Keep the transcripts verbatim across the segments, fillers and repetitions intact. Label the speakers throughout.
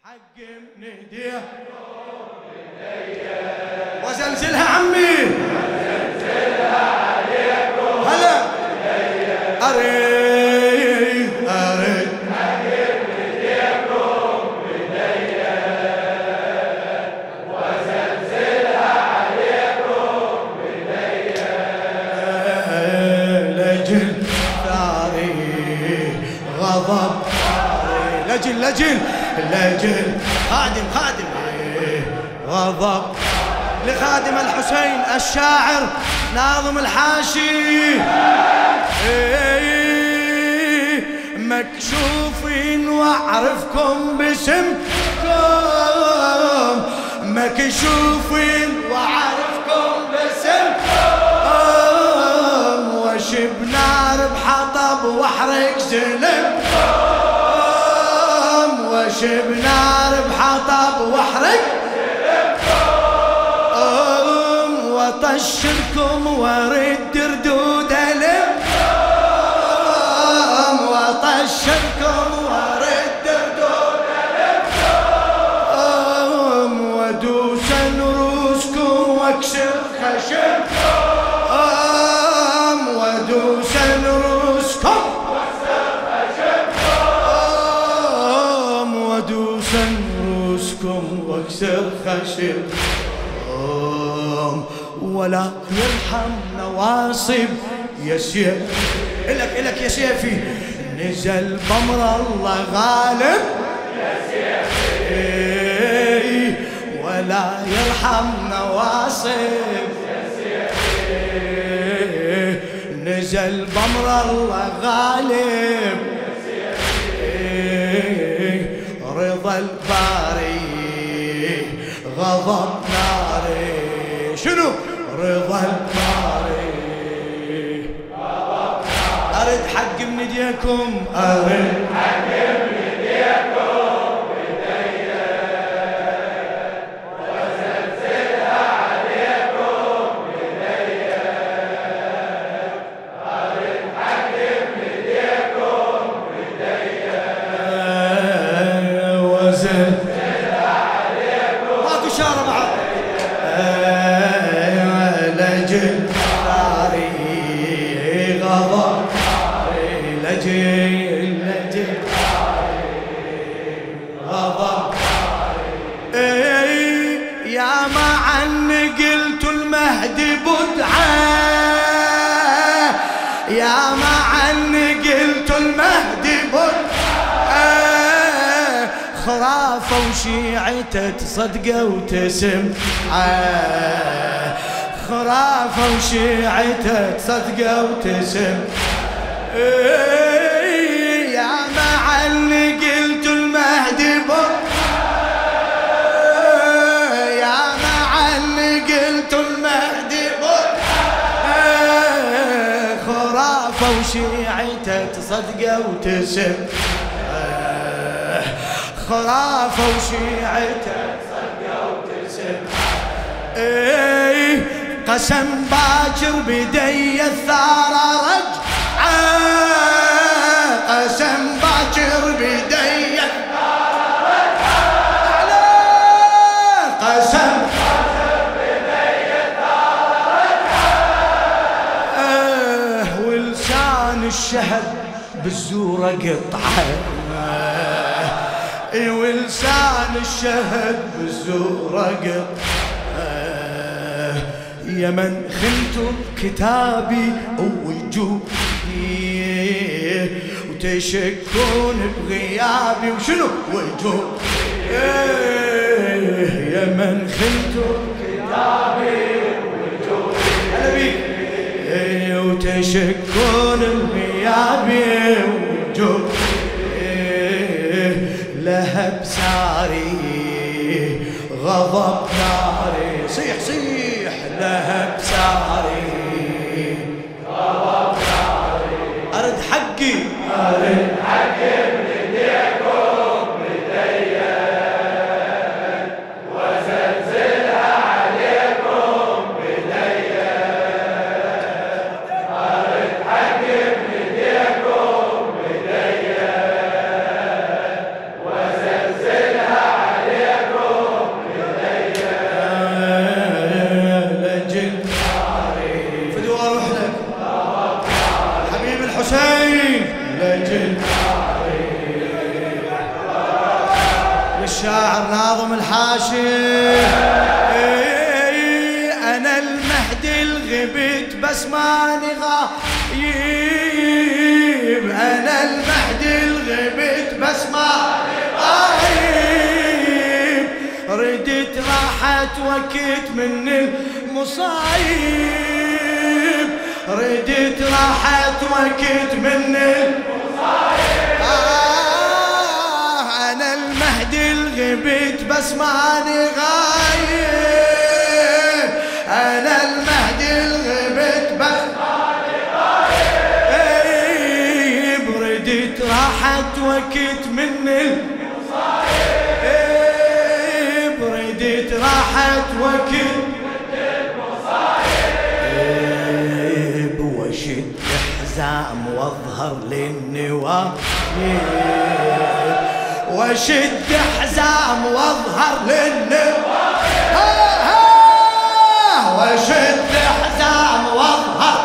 Speaker 1: حق من ايديه وزلزلها عمي
Speaker 2: وزلزلها عليكم
Speaker 1: هلا اريد اريد
Speaker 2: حق من ايديكم بديا وزلزلها عليكم بديا
Speaker 1: لجل ثاري غضب لجل لجل لجل خادم خادم غضب لخادم الحسين الشاعر ناظم الحاشي مكشوفين واعرفكم باسمكم مكشوفين واعرفكم باسمكم واشب نار بحطب واحرق زلمكم واشب نار بحطب واحرق زلمكم وطشركم وارد ردود الكم وطشركم وارد ردود الكم ودوس رؤوسكم واكسر خشمكم ودوس رؤوسكم ودوس رؤوسكم واكسر خشمكم ولا يرحم نواصب يا سيف إلك إلك يا سيفي نزل بأمر الله غالب
Speaker 2: يا سيفي
Speaker 1: ولا يرحم نواصب
Speaker 2: يا سيفي
Speaker 1: نزل بأمر الله غالب
Speaker 2: يا سيفي
Speaker 1: رضا الباري غضب ناري شنو رضا الباري
Speaker 2: غضب
Speaker 1: أرد حق من ايديكم أرد
Speaker 2: حق من ايديكم بديا وزلزلها عليكم بديا أرد حق من ايديكم بديا
Speaker 1: وزلزلها
Speaker 2: عليكم
Speaker 1: ماكو شارة بعد لجل ناري غضب لجل لجل غضب يا ما عن قلت المهدي بدعة يا ما عن قلت المهدي بدعة خرافة وشيعته تصدقه وتسمعه خرافة وشيعته تصدقه وتسمعه يا ما عن قلت المهدي بدعة يا ما عن قلت المهدي بدعة خرافة وشيعته تصدقه وتسمعه خرافة وشيعته تصدقه وتسمعه قسم باكر بدي الثارة رجعه قسم باكر بدي الثارة رجعه قسم
Speaker 2: باكر بدي الثارة
Speaker 1: رجعه ولسان الشهد بالزورة قطعه ولسان الشهد بالزورة قطعه يا من خنتم كتابي ووجودي وتشكون بغيابي وشنو وجودي يا من خنتم كتابي ووجودي وتشكون بغيابي ووجودي لهب ساري غضب ناري صيح صيح لهب ساري
Speaker 2: غضب ناري
Speaker 1: أرد حقي
Speaker 2: أرد حق من ايديكم بديا وزلزلها عليكم بديا أرد حق من ايديكم بديا وزلزلها
Speaker 1: لجل للشاعر ناظم الحاشي. أنا المهدي الغبت بس ماني غايب، أنا المهدي الغبت بس ماني غايب، ردت راحت وقت من المصايب، ردت راحت وقت من المصايب. آه أنا المهدي الغبت بس ماني غايب، أنا المهدي الغبت بس ماني غايب، ردت راحت وقت من المصايب، ردت راحت وقت وشد حزام واظهر للنوايب، وشد حزام واظهر للنوايب، وشد حزام واظهر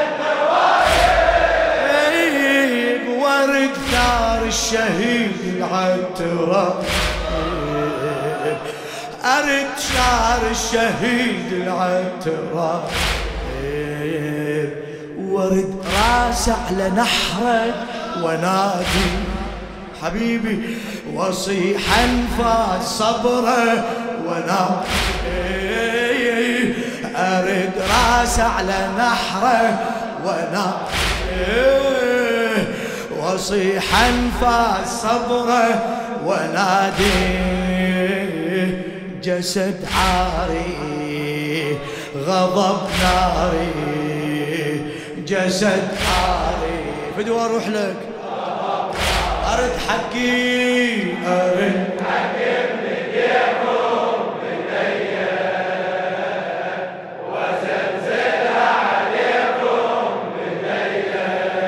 Speaker 1: للنوايب، ورد ثار الشهيد العترة، أرد شعر الشهيد العترة، ورد راس على نحره ونادي حبيبي وصيح انفاس صبره ونادي، ارد راس على نحره ونادي وصيح انفاس صبره ونادي، جسد عاري غضب ناري، جسد عاري فدوى اروح لك، ارد حقي ارد حقي بايديكم بايديا، وزلزلها عليكم بايديا،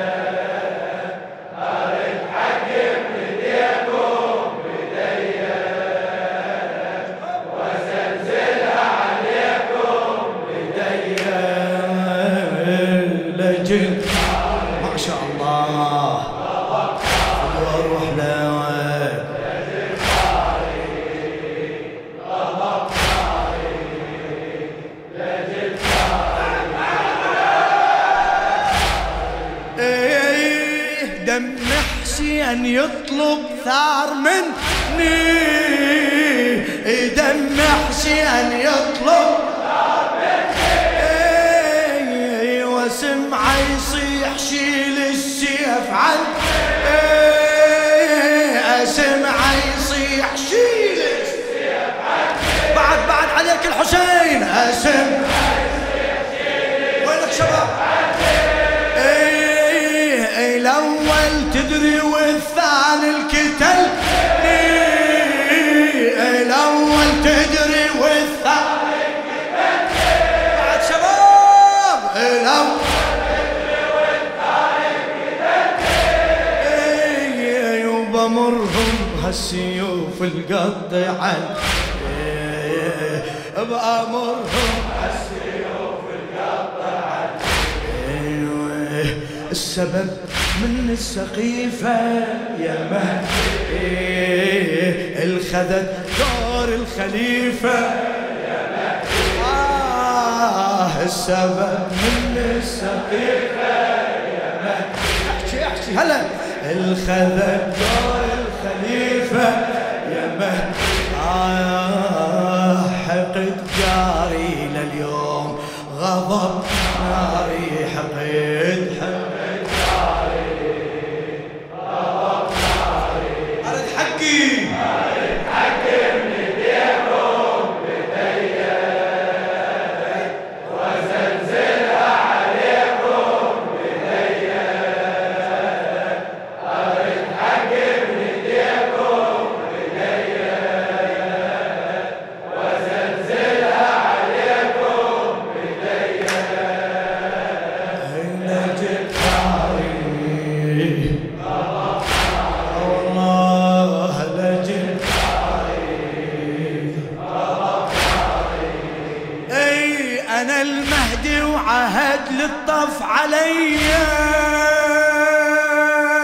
Speaker 1: ارد حقي بايديكم بايديا، وزلزلها عليكم بايديا. لجل ما شاء الله واروح لوين دم حسين يطلب ثار مني، دم حسين يطلب ثار مني، وسمعه يصيح شيل السيف عني، اسمعه يصيح شيل السيف عني، بعد بعد عليك الحسين، اسمعه يصيح شيل وينك شباب؟ ايه الاول تدري والثاني الكتلني، الاول تدري والثاني الكتلني، بعد شباب الاول بمرهم هالسيوف القطعن، بأمرهم هالسيوف القطعن، السبب من السقيفة يا مهدي، الخذت دور الخليفة يا مهدي، آه السبب من السقيفة يا مهدي، احكي احكي هلا، الخذت دور الخليفة يا مهدي، آه حقد جاري لليوم غضب ناري، حقد حقد جاري غضب ناري، أرد حقي أرد حقي من ايديكم بايديا، وزلزلها عليكم بايديا، أرد حقي من ايديكم بايديا، وزلزلها عليكم بايديا. لجل عاري والله لجل عاري، اي انا المهدي وعهد للطف عليا،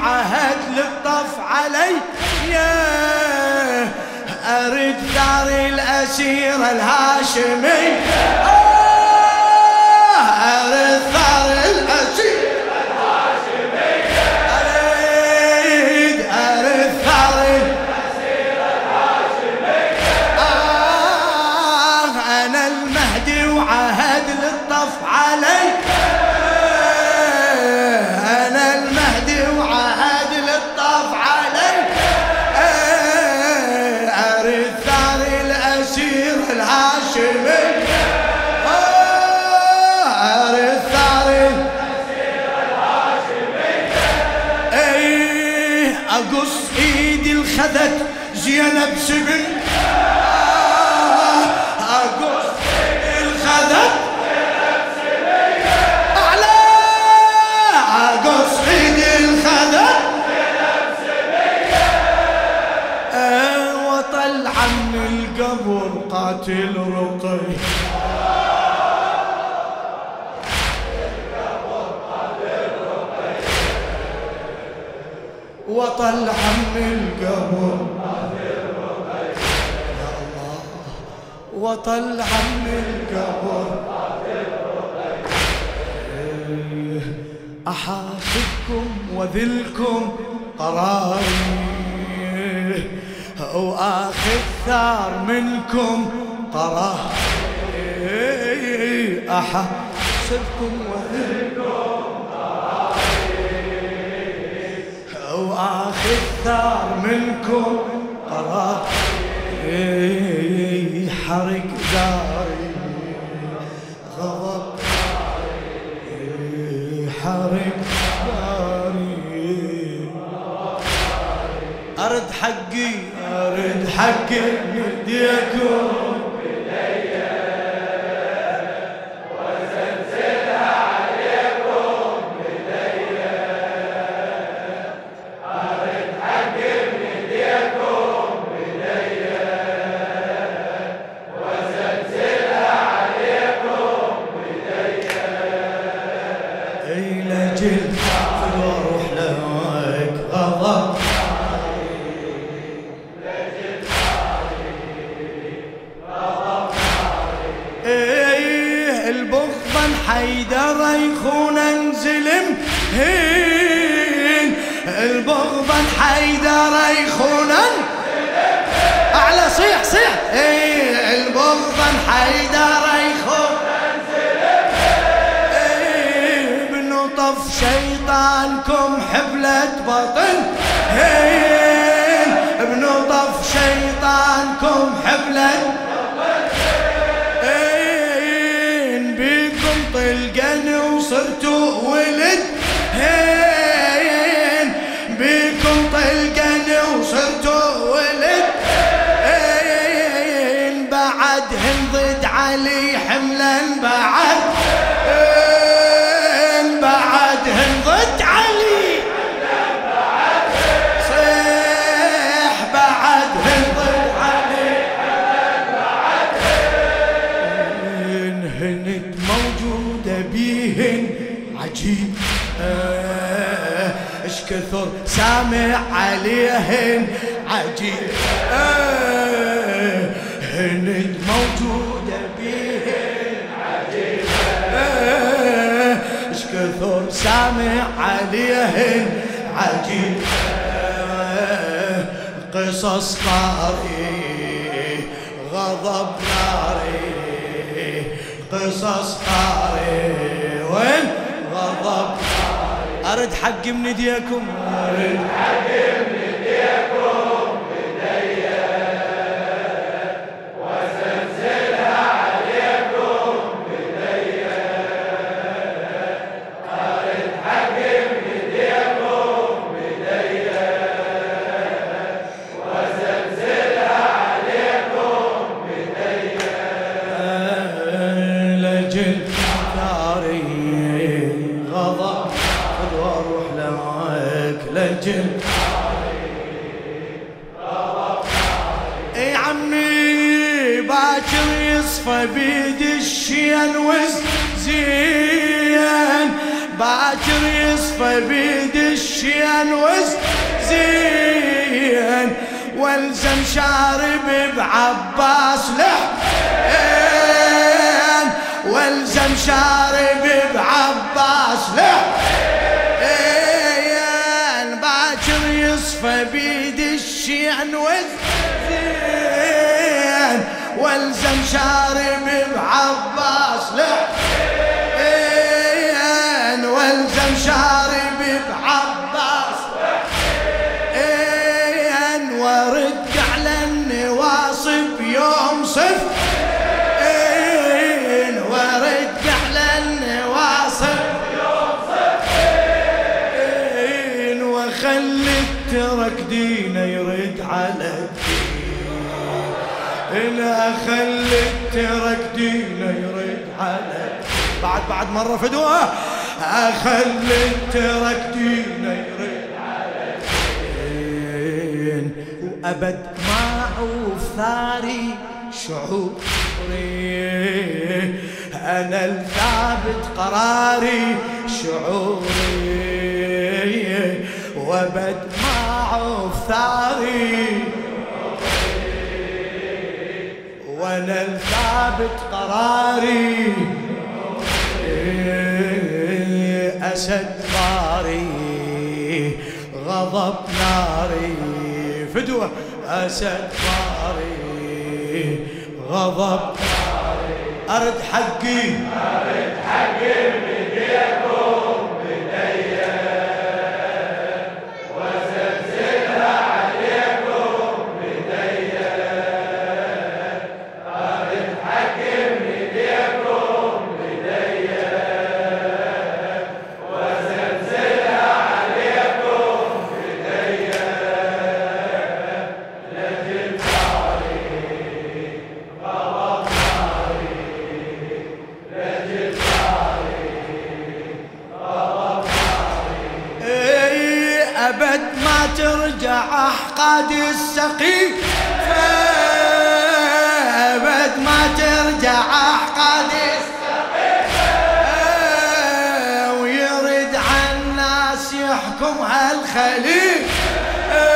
Speaker 1: وعهد للطف علي أرد دار الأسير الهاشمي أرد دار الأسير الهاشمي أريد أرد دار الأسير الهاشمي آه أنا المهدي وعهد للطف علي أنا المهدي وعهد للطف علي أرد دار الأسير الهاشمي أرد دار الأسير الهاشمي أقص إيدي الخذت زينب سبن أقص إيدي الخذت زينب سبن أعلى أقص إيدي الخذت زينب سبن وطلع من القبر قاتل رقي وطلع من القبر يا الله وطلع من القبر أحاسبكم وذلكم قراري وآخذ ثار منكم قراري أحاسبكم وذلكم وآخذ ثار منكم قراري حرق داري غضب حرق داري أرد حقي أرد حقي يديكم واروح لك غضب ايه البغضا حيدر يخون انزلم هين البغضا حيدر يخون اعلى صيح صيح ايه البغضا حيدر يخون طف شيطانكم حبلة بطن هين بنطف شيطانكم حبلة بطن هين بيكم طلقن وصرتوا ولد هين بيكم طلقن وصرتوا ولد هين بعدهم ضد علي حملا بعد بعدهن ضد علي صيح بعدهن ضد علي هند موجودة بيهن عجيب اش كثر سامع عليهن عجيب هند موجودة بيهن عجيب كثر سامع عليهن عجيب قصص طاري غضب ناري قصص طاري وين غضب ناري أرد حقي من ايديكم أرد حقي من ايديكم بديا وزلزلها عليكم بديا غضب واروح لك لجل اي عمي باكر يصفى بيد الشين وزين باكر يصفى بيد الشين وزين والزم شارب بعباس لحين والزم شارب بعباس لحين باكر يصفى بيد الشين وزين والزم شارب بعباس لحين والزم شارب بعباس لحين ورد على النواصب يوم صف ورد على النواصب يوم صف وخلي ترك دينه يرد على لا خلي ترك دينه يرد على بعد بعد مرة فدوة أخلي ترك دينه يرد على الدين وأبد ما أعوف ثاري شعوري أنا الثابت قراري شعوري وأبد ما أعوف ثاري وانا الثابت قراري اسد ضاري غضب ناري فدوة اسد ضاري غضب ناري ارد حقي ارد حقي بديكم بديا وزلزلها عليكم بديا أبد ما ترجع أحقاد السقيفة أبد ما ترجع أحقاد السقيفة ويرد عن الناس يحكم هالخليفة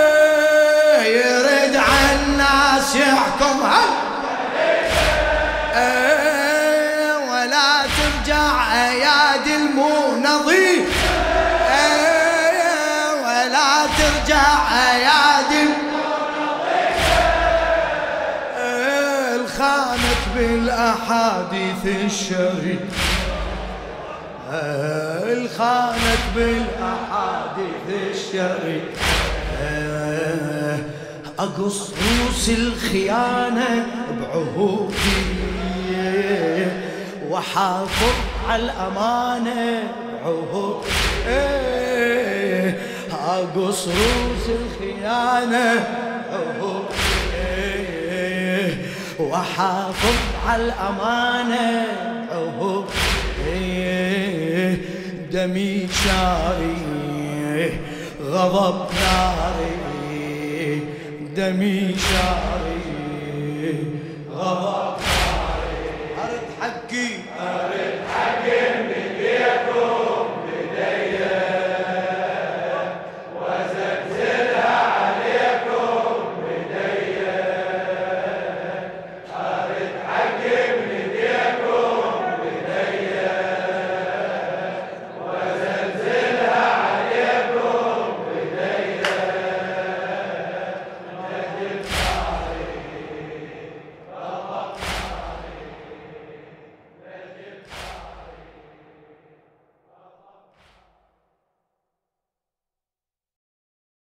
Speaker 1: يرد عن الناس يحكم هالخليفة ولا ترجع أيادي المنظيفة ترجع ايادي الخانت بالاحاديث الشريفه الخانت بالاحاديث الشريفه اقص روس الخيانه بعهودي وحافظ على الامانه بعهودي أقص روس الخيانة وحافظ على الأمانة دمي شاري غضب ناري دمي شاري غضب ناري أرد حقي أرد حقي